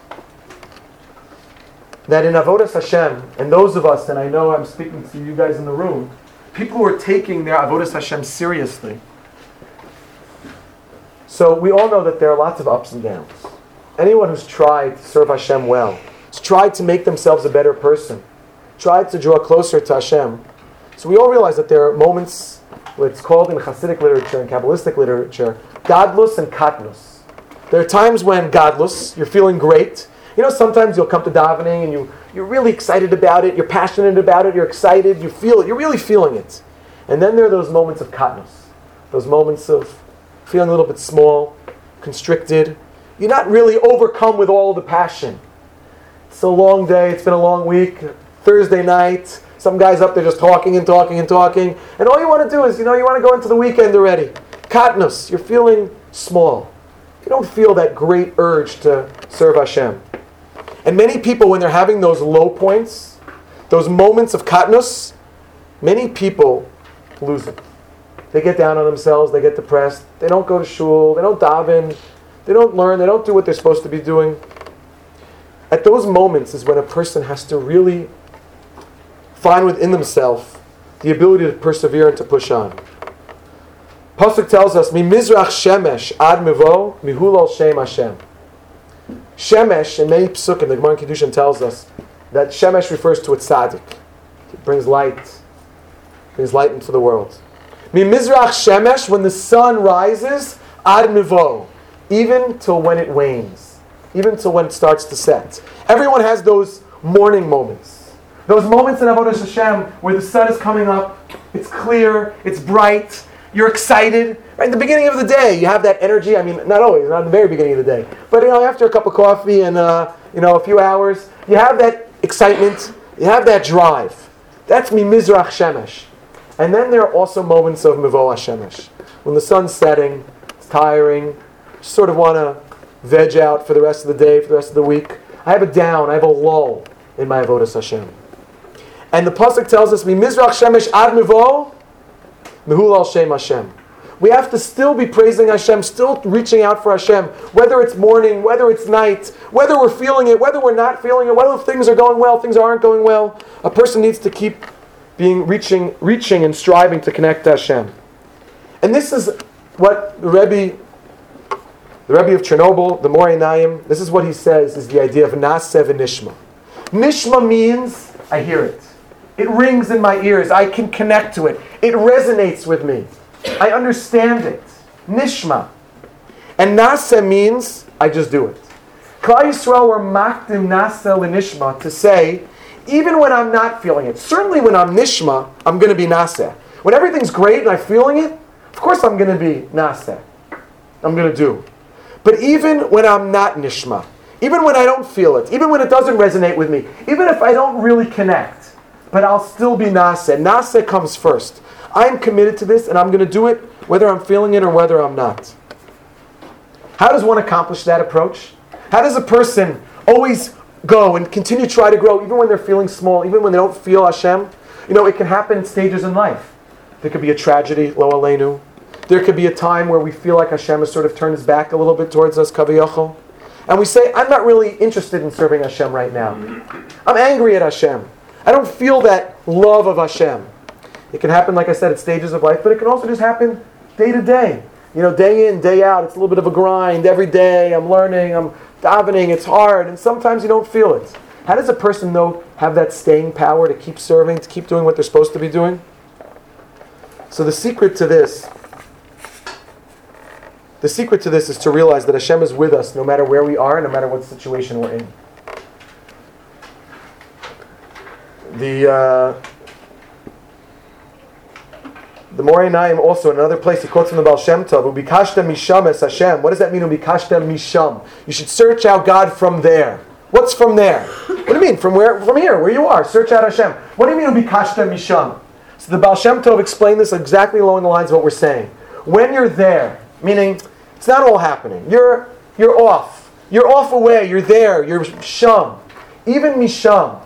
that in Avodas Hashem, and those of us, and I know I'm speaking to you guys in the room, people who are taking their Avodas Hashem seriously. So we all know that there are lots of ups and downs. Anyone who's tried to serve Hashem well, has tried to make themselves a better person, tried to draw closer to Hashem. So we all realize that there are moments, what it's called in Hasidic literature and Kabbalistic literature, gadlus and katnus. There are times when gadlus, you're feeling great. You know, sometimes you'll come to davening and you, you're really excited about it, you're passionate about it, you're excited, you feel it, you're really feeling it. And then there are those moments of katnus, those moments of feeling a little bit small, constricted. You're not really overcome with all the passion. It's a long day, it's been a long week, Thursday night, some guy's up there just talking and talking and talking, and all you want to do is, you know, you want to go into the weekend already. Katnus, you're feeling small. You don't feel that great urge to serve Hashem. And many people, when they're having those low points, those moments of katnus, many people lose it. They get down on themselves, they get depressed, they don't go to shul, they don't daven, they don't learn, they don't do what they're supposed to be doing. At those moments is when a person has to really find within themselves the ability to persevere and to push on. Pasuk tells us, Mi mizrach shemesh ad mivo mihulal shem Hashem. Shemesh, in many psukim, the Gemara in Kiddushin tells us that shemesh refers to a tzaddik. It brings light, brings light into the world. Mi mizrach shemesh, when the sun rises, ad mivo. even till when it wanes, even till when it starts to set. Everyone has those morning moments. Those moments in Avodas Hashem where the sun is coming up, it's clear, it's bright, you're excited. Right in the beginning of the day, you have that energy. I mean, not always, not in the very beginning of the day. But you know, after a cup of coffee and uh, you know, a few hours, you have that excitement, you have that drive. That's Mimizrach Shemesh. And then there are also moments of Mevo HaShemesh. When the sun's setting, it's tiring, you sort of want to veg out for the rest of the day, for the rest of the week. I have a down, I have a lull in my Avodas Hashem. And the Pasuk tells us, Mimizrach Shemesh ad Mevo, Mehul al Shem Hashem. We have to still be praising Hashem, still reaching out for Hashem, whether it's morning, whether it's night, whether we're feeling it, whether we're not feeling it, whether things are going well, things aren't going well. A person needs to keep being reaching, reaching and striving to connect to Hashem. And this is what the Rebbe, the Rebbe of Chernobyl, the Moreh Naim, this is what he says is the idea of Naseh v'Nishma. Nishma means I hear it. It rings in my ears. I can connect to it. It resonates with me. I understand it. Nishma. And Naseh means I just do it. Klal Yisrael were makdim Naseh l'Nishma to say, even when I'm not feeling it, certainly when I'm Nishma, I'm going to be Naseh. When everything's great and I'm feeling it, of course I'm going to be Naseh. I'm going to do. But even when I'm not Nishma, even when I don't feel it, even when it doesn't resonate with me, even if I don't really connect, but I'll still be Naseh. Naseh comes first. I'm committed to this and I'm going to do it whether I'm feeling it or whether I'm not. How does one accomplish that approach? How does a person always go and continue to try to grow even when they're feeling small, even when they don't feel Hashem? You know, it can happen in stages in life. There could be a tragedy, lo aleinu. There could be a time where we feel like Hashem has sort of turned his back a little bit towards us, kaviyachol. And we say, I'm not really interested in serving Hashem right now. I'm angry at Hashem. I don't feel that love of Hashem. It can happen, like I said, at stages of life, but it can also just happen day to day. You know, day in, day out. It's a little bit of a grind. Every day I'm learning, I'm davening, it's hard, and sometimes you don't feel it. How does a person, though, have that staying power to keep serving, to keep doing what they're supposed to be doing? So the secret to this, the secret to this is to realize that Hashem is with us no matter where we are, no matter what situation we're in. The uh, the Moreh Naim also, in another place, he quotes from the Baal Shem Tov, Ubikashta misham es Hashem. What does that mean, Ubikashta misham? You should search out God from there. What's from there? What do you mean? From where? From here, where you are. Search out Hashem. What do you mean, Ubikashta misham? So the Baal Shem Tov explained this exactly along the lines of what we're saying. When you're there, meaning it's not all happening. You're you're off. You're off away. You're there. You're sham. Even misham.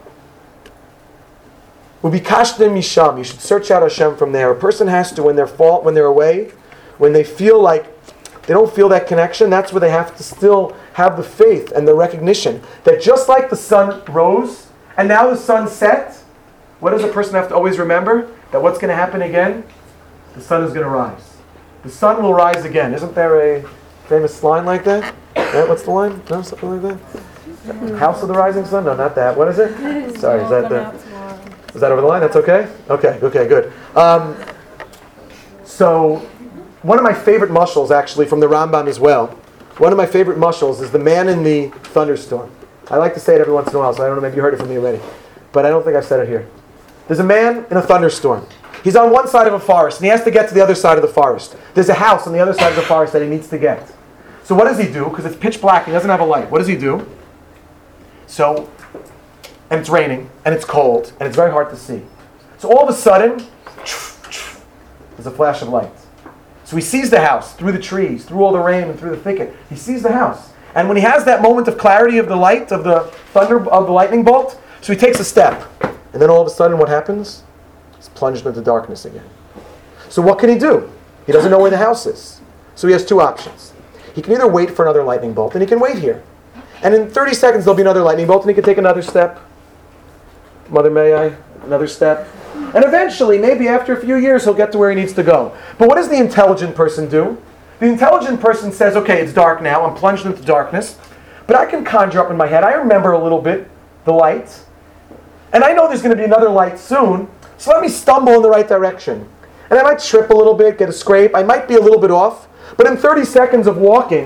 Ubikashtem misham. You should search out Hashem from there. A person has to, when they're fault, when they're away, when they feel like they don't feel that connection, that's where they have to still have the faith and the recognition that just like the sun rose and now the sun set, what does a person have to always remember? That what's going to happen again? The sun is going to rise. The sun will rise again. Isn't there a famous line like that? Yeah, what's the line? No, something like that? House of the Rising Sun? No, not that. What is it? Sorry, is that the... Is that over the line? That's okay? Okay, okay, good. Um, so, one of my favorite mushals, actually, from the Rambam as well, one of my favorite mushals is the man in the thunderstorm. I like to say it every once in a while, so I don't know, maybe you heard it from me already. But I don't think I've said it here. There's a man in a thunderstorm. He's on one side of a forest, and he has to get to the other side of the forest. There's a house on the other side of the forest that he needs to get. So what does he do? Because it's pitch black, he doesn't have a light. What does he do? So... and it's raining, and it's cold, and it's very hard to see. So all of a sudden, there's a flash of light. So he sees the house through the trees, through all the rain and through the thicket. He sees the house. And when he has that moment of clarity of the light, of the thunder, of the lightning bolt, so he takes a step. And then all of a sudden what happens? He's plunged into darkness again. So what can he do? He doesn't know where the house is. So he has two options. He can either wait for another lightning bolt, and he can wait here. And in thirty seconds there'll be another lightning bolt, and he can take another step. Mother, may I? Another step. And eventually, maybe after a few years, he'll get to where he needs to go. But what does the intelligent person do? The intelligent person says, okay, it's dark now, I'm plunged into darkness, but I can conjure up in my head, I remember a little bit the light, and I know there's going to be another light soon, so let me stumble in the right direction. And I might trip a little bit, get a scrape, I might be a little bit off, but in thirty seconds of walking,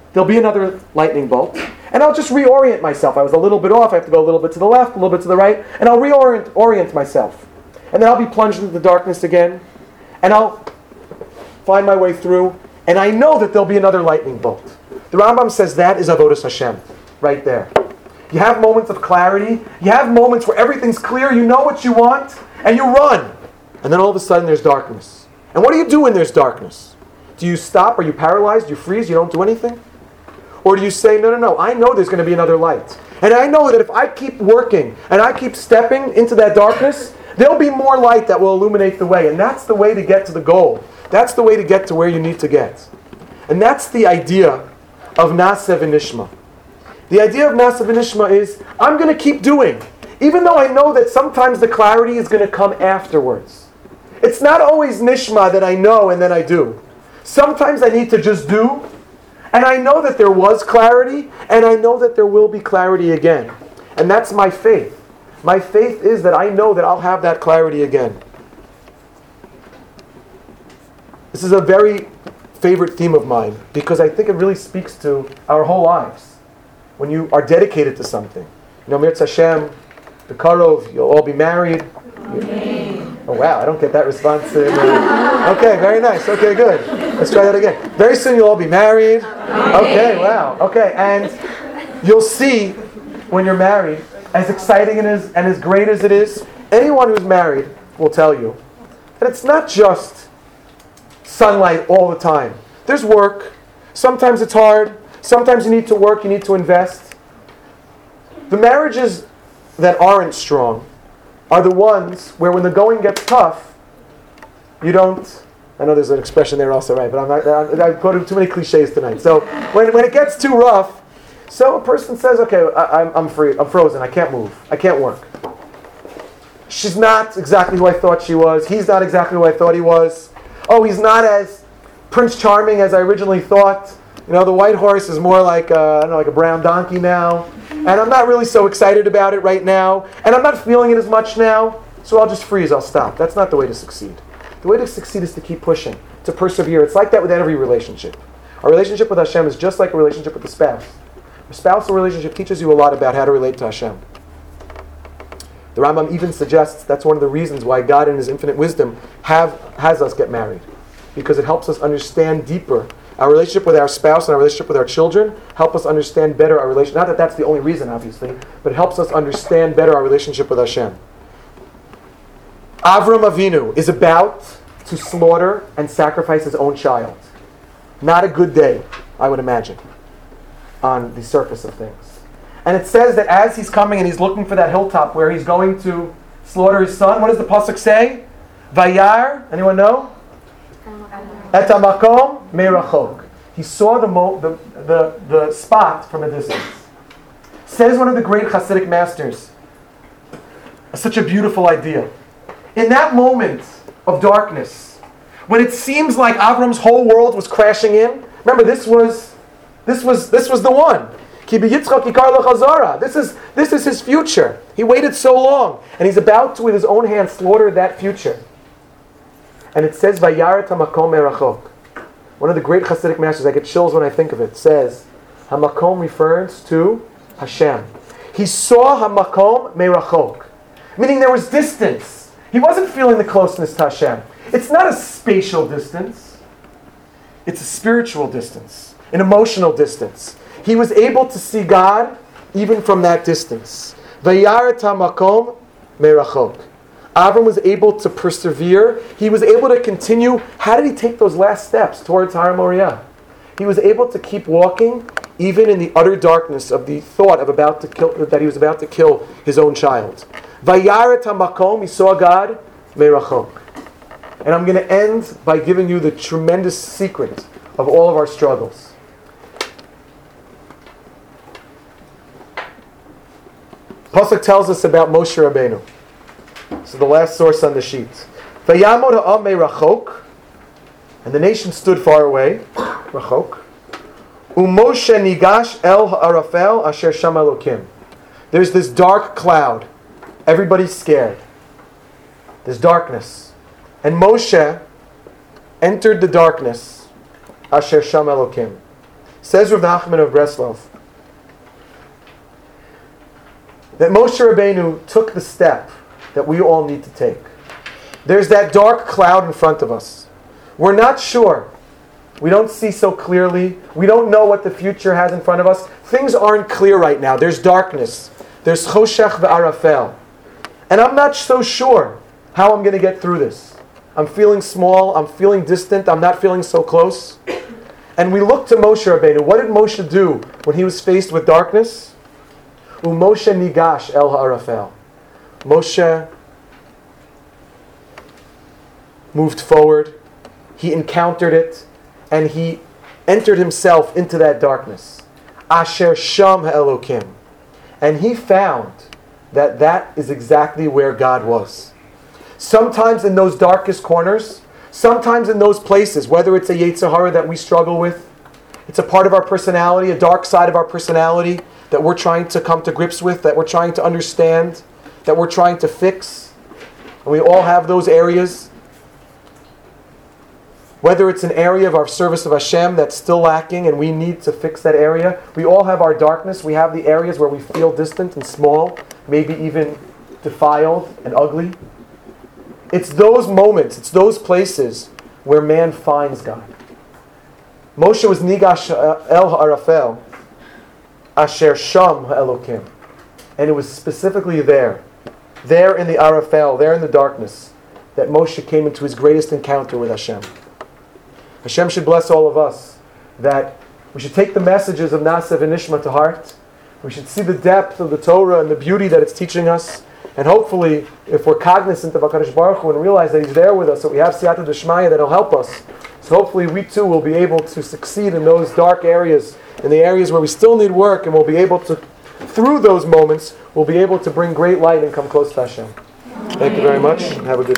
there'll be another lightning bolt, and I'll just reorient myself. I was a little bit off, I have to go a little bit to the left, a little bit to the right, and I'll reorient orient myself. And then I'll be plunged into the darkness again, and I'll find my way through, and I know that there'll be another lightning bolt. The Rambam says that is Avodas Hashem, right there. You have moments of clarity, you have moments where everything's clear, you know what you want, and you run. And then all of a sudden there's darkness. And what do you do when there's darkness? Do you stop? Are you paralyzed? You freeze? You don't do anything? Or do you say, no, no, no, I know there's going to be another light. And I know that if I keep working and I keep stepping into that darkness, there'll be more light that will illuminate the way. And that's the way to get to the goal. That's the way to get to where you need to get. And that's the idea of Na'aseh V'Nishma. The idea of Na'aseh V'Nishma is, I'm going to keep doing. Even though I know that sometimes the clarity is going to come afterwards. It's not always Nishma that I know and then I do. Sometimes I need to just do, and I know that there was clarity, and I know that there will be clarity again. And that's my faith. My faith is that I know that I'll have that clarity again. This is a very favorite theme of mine, because I think it really speaks to our whole lives. When you are dedicated to something. You know, Mirz Hashem, the Karov, you'll all be married. Amen. Oh wow, I don't get that response. In, uh, okay, very nice. Okay, good. Let's try that again. Very soon you'll all be married. Okay, wow. Okay, and you'll see when you're married, as exciting and as, and as great as it is, anyone who's married will tell you that it's not just sunlight all the time. There's work. Sometimes it's hard. Sometimes you need to work, you need to invest. The marriages that aren't strong are the ones where when the going gets tough, you don't... I know there's an expression there also, right? But I'm not, I'm, I've quoted too many cliches tonight. So when, when it gets too rough, so a person says, okay, I, I'm, I'm free, I'm frozen, I can't move, I can't work. She's not exactly who I thought she was. He's not exactly who I thought he was. Oh, he's not as Prince Charming as I originally thought. You know, the white horse is more like a, I don't know, like a brown donkey now. And I'm not really so excited about it right now. And I'm not feeling it as much now. So I'll just freeze, I'll stop. That's not the way to succeed. The way to succeed is to keep pushing, to persevere. It's like that with every relationship. Our relationship with Hashem is just like a relationship with a spouse. A spousal relationship teaches you a lot about how to relate to Hashem. The Rambam even suggests that's one of the reasons why God in His infinite wisdom have, has us get married. Because it helps us understand deeper our relationship with our spouse and our relationship with our children, help us understand better our relationship. Not that that's the only reason, obviously, but it helps us understand better our relationship with Hashem. Avram Avinu is about to slaughter and sacrifice his own child. Not a good day, I would imagine, on the surface of things. And it says that as he's coming and he's looking for that hilltop where he's going to slaughter his son, what does the pasuk say? Vayar, anyone know? Et hamakom merachok. He saw the, mo- the, the, the spot from a distance. Says one of the great Hasidic masters, such a beautiful idea. In that moment of darkness, when it seems like Avram's whole world was crashing in, remember this was this was this was the one. Ki b'Yitzchak yikar l'chazara. This is this is his future. He waited so long, and he's about to, with his own hand, slaughter that future. And it says, Vayar et hamakom merachok. One of the great Hasidic masters, I get chills when I think of it, says, Hamakom refers to Hashem. He saw Hamakom merachok. Meaning there was distance. He wasn't feeling the closeness to Hashem. It's not a spatial distance. It's a spiritual distance. An emotional distance. He was able to see God even from that distance. Vayar et hamakom merachok. Avram was able to persevere. He was able to continue. How did he take those last steps towards Har Moriah? He was able to keep walking even in the utter darkness of the thought of about to kill, that he was about to kill his own child. Vayar et hamakom, he saw God, merachok. And I'm going to end by giving you the tremendous secret of all of our struggles. Pasuk tells us about Moshe Rabbeinu. This is the last source on the sheet. Vayamod ha'am merachok, and the nation stood far away. Rachok. Umoshe nigash el ha'arafel asher sham Elokim. There's this dark cloud. Everybody's scared. There's darkness. And Moshe entered the darkness. Asher sham Elokim. Says Rav Nachman of Breslov that Moshe Rabbeinu took the step that we all need to take. There's that dark cloud in front of us. We're not sure. We don't see so clearly. We don't know what the future has in front of us. Things aren't clear right now. There's darkness. There's choshech ve'arafel. And I'm not so sure how I'm going to get through this. I'm feeling small. I'm feeling distant. I'm not feeling so close. And we look to Moshe Rabbeinu. What did Moshe do when he was faced with darkness? U'Moshe nigash el ha'arafel. Moshe moved forward. He encountered it. And he entered himself into that darkness. Asher sham ha'elokim. And he found that that is exactly where God was. Sometimes in those darkest corners, sometimes in those places, whether it's a Yetzer Hara that we struggle with, it's a part of our personality, a dark side of our personality that we're trying to come to grips with, that we're trying to understand, that we're trying to fix. And we all have those areas. Whether it's an area of our service of Hashem that's still lacking and we need to fix that area. We all have our darkness. We have the areas where we feel distant and small, maybe even defiled and ugly. It's those moments, it's those places where man finds God. Moshe was nigash el ha'arafel, asher sham ha'elokim. And it was specifically there, there in the arafel, there in the darkness, that Moshe came into his greatest encounter with Hashem. Hashem should bless all of us, that we should take the messages of Naaseh V'Nishma to heart. We should see the depth of the Torah and the beauty that it's teaching us. And hopefully, if we're cognizant of HaKadosh Baruch Hu and realize that He's there with us, that we have Siyata D'Shmaya that'll help us. So hopefully we too will be able to succeed in those dark areas, in the areas where we still need work, and we'll be able to, through those moments, we'll be able to bring great light and come close to Hashem. Thank you very much, and have a good